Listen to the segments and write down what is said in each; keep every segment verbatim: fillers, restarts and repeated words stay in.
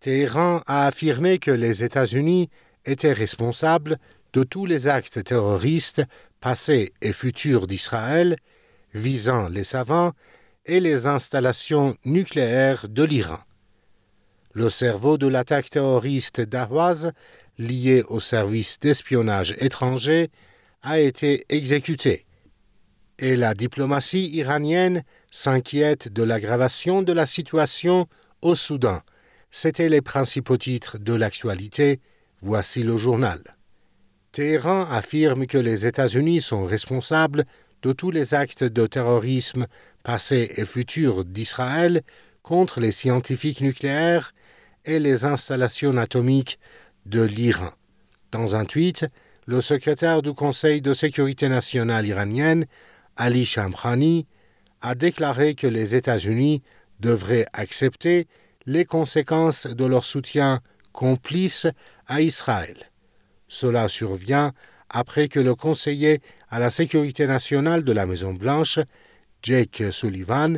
Téhéran a affirmé que les États-Unis étaient responsables de tous les actes terroristes passés et futurs d'Israël visant les savants et les installations nucléaires de l'Iran. Le cerveau de l'attaque terroriste d'Ahwaz, lié au service d'espionnage étranger, a été exécuté. Et la diplomatie iranienne s'inquiète de l'aggravation de la situation au Soudan. C'étaient les principaux titres de l'actualité. Voici le journal. Téhéran affirme que les États-Unis sont responsables de tous les actes de terrorisme passés et futurs d'Israël contre les scientifiques nucléaires et les installations atomiques de l'Iran. Dans un tweet, le secrétaire du Conseil de sécurité nationale iranienne, Ali Shamkhani, a déclaré que les États-Unis devraient accepter les conséquences de leur soutien complice à Israël. Cela survient après que le conseiller à la sécurité nationale de la Maison-Blanche, Jake Sullivan,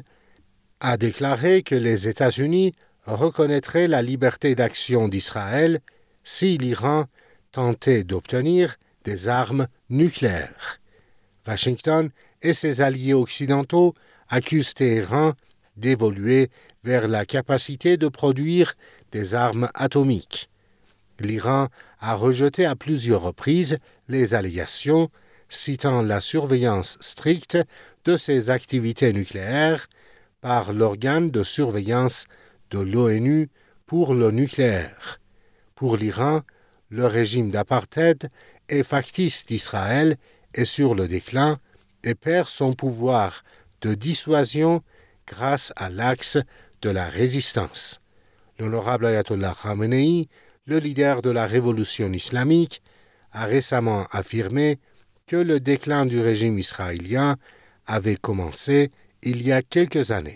a déclaré que les États-Unis reconnaîtraient la liberté d'action d'Israël si l'Iran tentait d'obtenir des armes nucléaires. Washington et ses alliés occidentaux accusent Téhéran d'évoluer vers la capacité de produire des armes atomiques. L'Iran a rejeté à plusieurs reprises les allégations, citant la surveillance stricte de ses activités nucléaires par l'organe de surveillance de l'ONU pour le nucléaire. Pour l'Iran, le régime d'apartheid et factice d'Israël est sur le déclin et perd son pouvoir de dissuasion grâce à l'axe de la résistance. L'honorable Ayatollah Khamenei, le leader de la révolution islamique, a récemment affirmé que le déclin du régime israélien avait commencé il y a quelques années.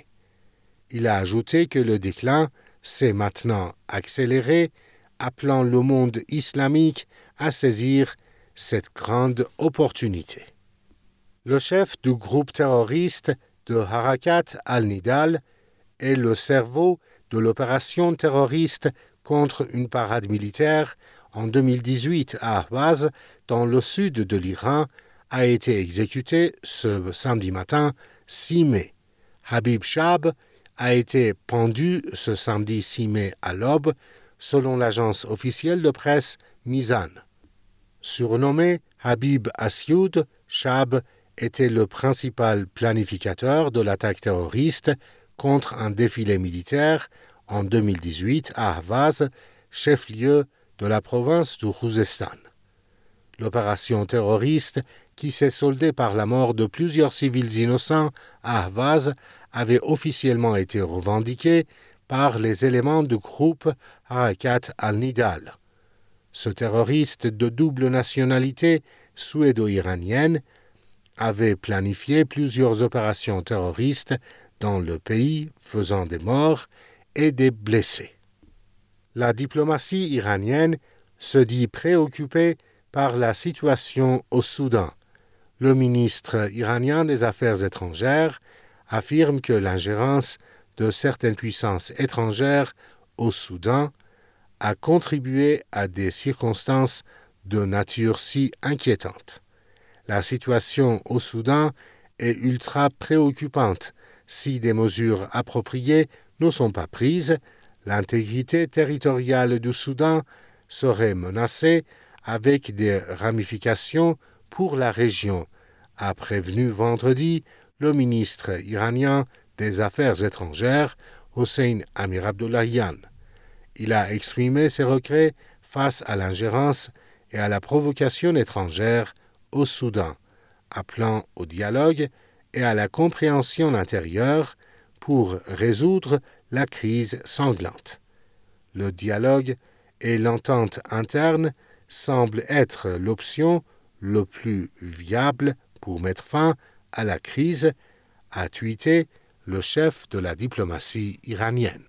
Il a ajouté que le déclin s'est maintenant accéléré, appelant le monde islamique à saisir cette grande opportunité. Le chef du groupe terroriste de Harakat al-Nidal est le cerveau de l'opération terroriste contre une parade militaire en deux mille dix-huit à Ahwaz, dans le sud de l'Iran, a été exécuté ce samedi matin six mai. Habib Shab a été pendu ce samedi six mai à l'aube, selon l'agence officielle de presse Mizan. Surnommé Habib Asioud, Shab était le principal planificateur de l'attaque terroriste contre un défilé militaire en deux mille dix-huit à Ahwaz, chef-lieu de la province du Khouzestan. L'opération terroriste, qui s'est soldée par la mort de plusieurs civils innocents à Ahwaz, avait officiellement été revendiquée par les éléments du groupe Harakat al-Nidal. Ce terroriste de double nationalité suédo-iranienne avait planifié plusieurs opérations terroristes dans le pays, faisant des morts et des blessés. La diplomatie iranienne se dit préoccupée par la situation au Soudan. Le ministre iranien des Affaires étrangères affirme que l'ingérence de certaines puissances étrangères au Soudan a contribué à des circonstances de nature si inquiétante. La situation au Soudan est ultra préoccupante. Si des mesures appropriées ne sont pas prises, l'intégrité territoriale du Soudan serait menacée avec des ramifications pour la région, a prévenu vendredi le ministre iranien des Affaires étrangères, Hossein Amir-Abdollahian. Il a exprimé ses regrets face à l'ingérence et à la provocation étrangère au Soudan, appelant au dialogue et à la compréhension intérieure pour résoudre la crise sanglante. Le dialogue et l'entente interne semblent être l'option la plus viable pour mettre fin à la crise, a tweeté le chef de la diplomatie iranienne.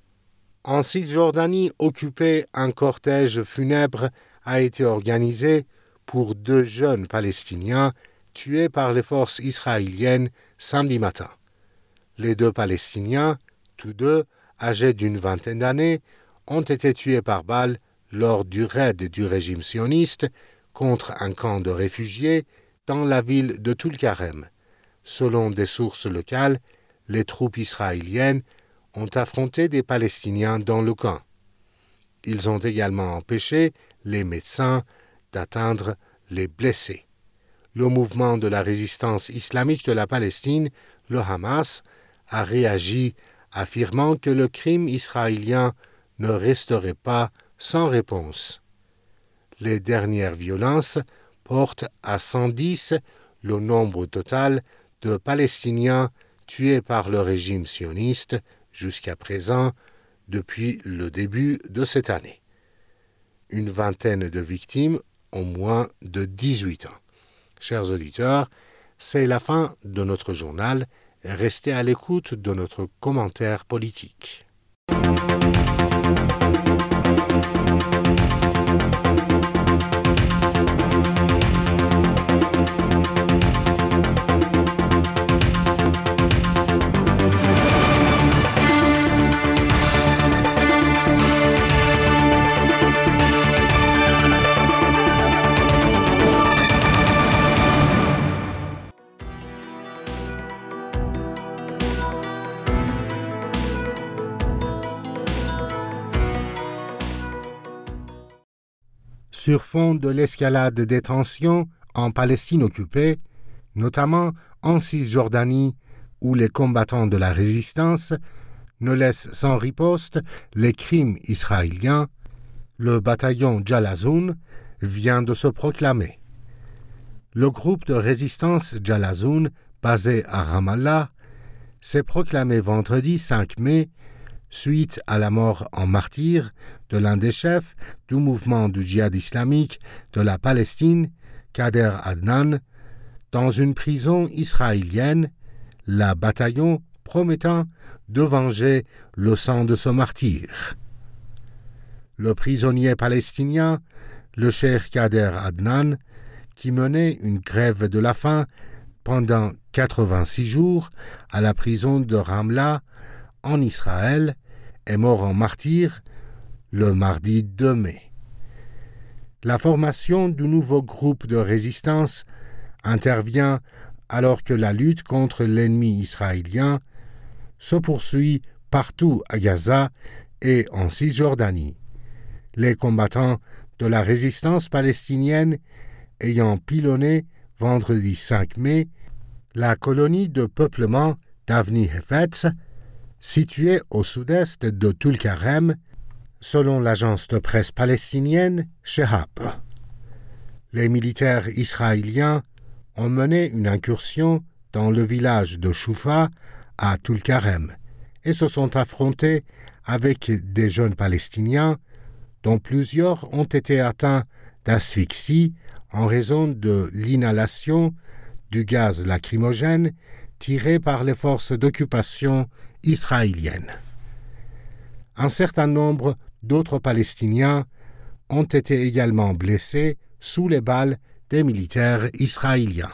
En Cisjordanie occupée, un cortège funèbre a été organisé pour deux jeunes Palestiniens tués par les forces israéliennes samedi matin. Les deux Palestiniens, tous deux âgés d'une vingtaine d'années, ont été tués par balles lors du raid du régime sioniste contre un camp de réfugiés dans la ville de Tulkarem. Selon des sources locales, les troupes israéliennes ont affronté des Palestiniens dans le camp. Ils ont également empêché les médecins d'atteindre les blessés. Le mouvement de la résistance islamique de la Palestine, le Hamas, a réagi affirmant que le crime israélien ne resterait pas sans réponse. Les dernières violences portent à cent dix le nombre total de Palestiniens tués par le régime sioniste jusqu'à présent depuis le début de cette année. Une vingtaine de victimes ont moins de dix-huit ans. Chers auditeurs, c'est la fin de notre journal. Restez à l'écoute de notre commentaire politique. Sur fond de l'escalade des tensions en Palestine occupée, notamment en Cisjordanie, où les combattants de la résistance ne laissent sans riposte les crimes israéliens, le bataillon Jalazoun vient de se proclamer. Le groupe de résistance Jalazoun, basé à Ramallah, s'est proclamé vendredi cinq mai suite à la mort en martyr de l'un des chefs du mouvement du djihad islamique de la Palestine, Kader Adnan, dans une prison israélienne, la bataillon promettant de venger le sang de ce martyr. Le prisonnier palestinien, le cheikh Kader Adnan, qui menait une grève de la faim pendant quatre-vingt-six jours à la prison de Ramla, en Israël, est mort en martyr le mardi deux mai. La formation du nouveau groupe de résistance intervient alors que la lutte contre l'ennemi israélien se poursuit partout à Gaza et en Cisjordanie. Les combattants de la résistance palestinienne ayant pilonné vendredi cinq mai la colonie de peuplement d'Avni Hefetz, située au sud-est de Tulkarem, selon l'agence de presse palestinienne Shehab. Les militaires israéliens ont mené une incursion dans le village de Choufa à Tulkarem et se sont affrontés avec des jeunes Palestiniens dont plusieurs ont été atteints d'asphyxie en raison de l'inhalation du gaz lacrymogène tiré par les forces d'occupation israéliennes. Un certain nombre d'autres Palestiniens ont été également blessés sous les balles des militaires israéliens.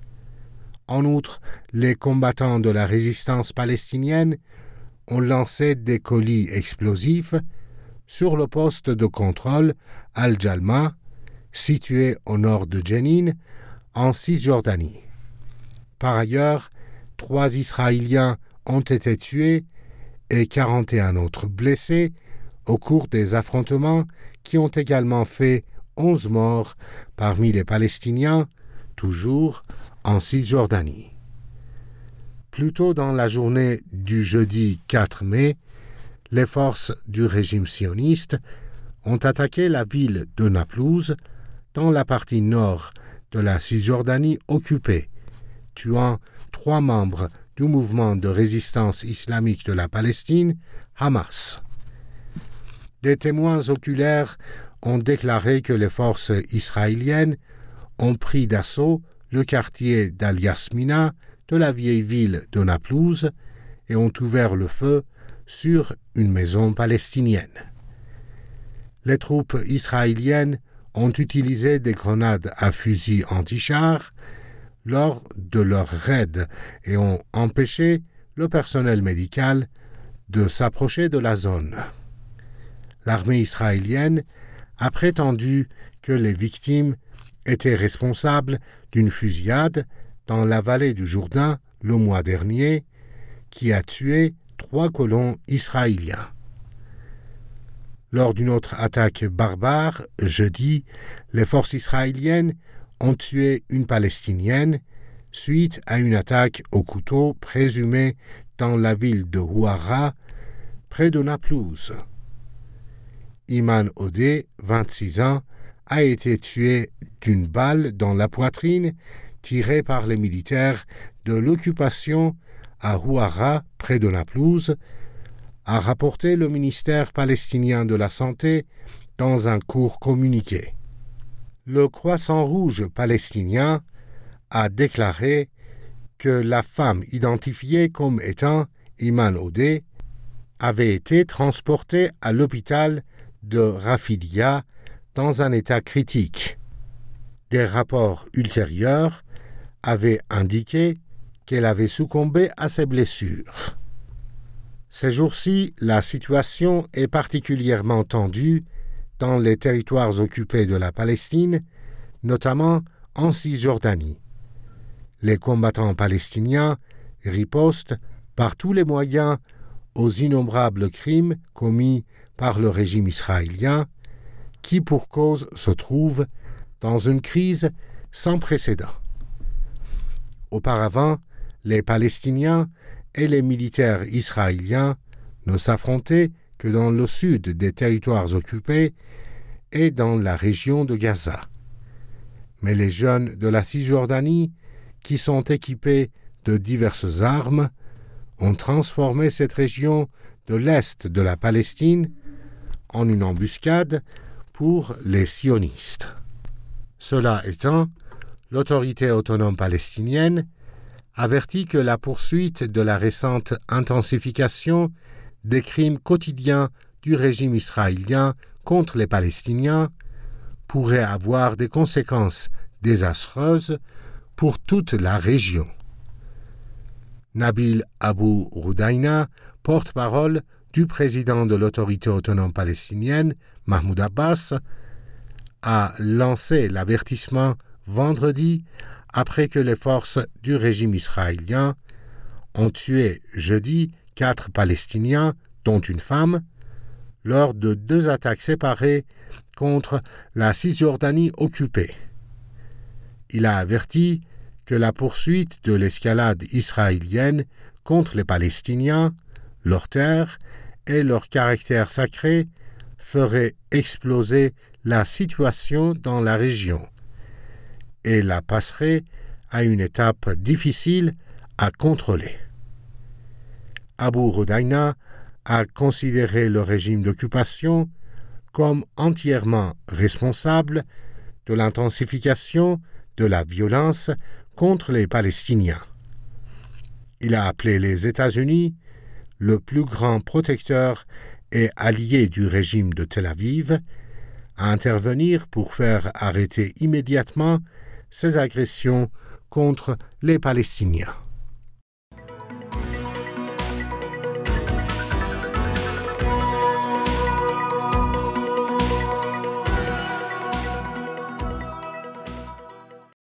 En outre, les combattants de la résistance palestinienne ont lancé des colis explosifs sur le poste de contrôle Al-Jalma, situé au nord de Jenin, en Cisjordanie. Par ailleurs, trois Israéliens ont été tués et quarante et un autres blessés au cours des affrontements qui ont également fait onze morts parmi les Palestiniens, toujours en Cisjordanie. Plus tôt dans la journée du jeudi quatre mai, les forces du régime sioniste ont attaqué la ville de Naplouse, dans la partie nord de la Cisjordanie occupée, tuant trois membres du mouvement de résistance islamique de la Palestine, Hamas. Des témoins oculaires ont déclaré que les forces israéliennes ont pris d'assaut le quartier d'Al-Yasmina de la vieille ville de Naplouse et ont ouvert le feu sur une maison palestinienne. Les troupes israéliennes ont utilisé des grenades à fusil anti-chars lors de leur raid et ont empêché le personnel médical de s'approcher de la zone. l'armée israélienne a prétendu que les victimes étaient responsables d'une fusillade dans la vallée du Jourdain le mois dernier qui a tué trois colons israéliens. Lors d'une autre attaque barbare, jeudi, les forces israéliennes ont tué une Palestinienne suite à une attaque au couteau présumée dans la ville de Houara, près de Naplouse. Iman Odeh, vingt-six ans, a été tué d'une balle dans la poitrine tirée par les militaires de l'occupation à Houara, près de Naplouse, a rapporté le ministère palestinien de la Santé dans un court communiqué. Le Croissant Rouge palestinien a déclaré que la femme identifiée comme étant Iman Odeh avait été transportée à l'hôpital de Rafidia dans un état critique. Des rapports ultérieurs avaient indiqué qu'elle avait succombé à ses blessures. Ces jours-ci, la situation est particulièrement tendue dans les territoires occupés de la Palestine, notamment en Cisjordanie. Les combattants palestiniens ripostent par tous les moyens aux innombrables crimes commis par le régime israélien, qui pour cause se trouve dans une crise sans précédent. Auparavant, les Palestiniens et les militaires israéliens ne s'affrontaient que dans le sud des territoires occupés et dans la région de Gaza. Mais les jeunes de la Cisjordanie, qui sont équipés de diverses armes, ont transformé cette région de l'est de la Palestine en une embuscade pour les sionistes. Cela étant, l'autorité autonome palestinienne avertit que la poursuite de la récente intensification des crimes quotidiens du régime israélien contre les Palestiniens pourrait avoir des conséquences désastreuses pour toute la région. Nabil Abu Rudaina, porte-parole du président de l'autorité autonome palestinienne, Mahmoud Abbas, a lancé l'avertissement vendredi après que les forces du régime israélien ont tué jeudi quatre Palestiniens, dont une femme, lors de deux attaques séparées contre la Cisjordanie occupée. Il a averti que la poursuite de l'escalade israélienne contre les Palestiniens, leurs terres et leur caractère sacré ferait exploser la situation dans la région et la passerait à une étape difficile à contrôler. Abu Rudaina a considéré le régime d'occupation comme entièrement responsable de l'intensification de la violence contre les Palestiniens. Il a appelé les États-Unis, le plus grand protecteur et allié du régime de Tel Aviv, à intervenir pour faire arrêter immédiatement ces agressions contre les Palestiniens.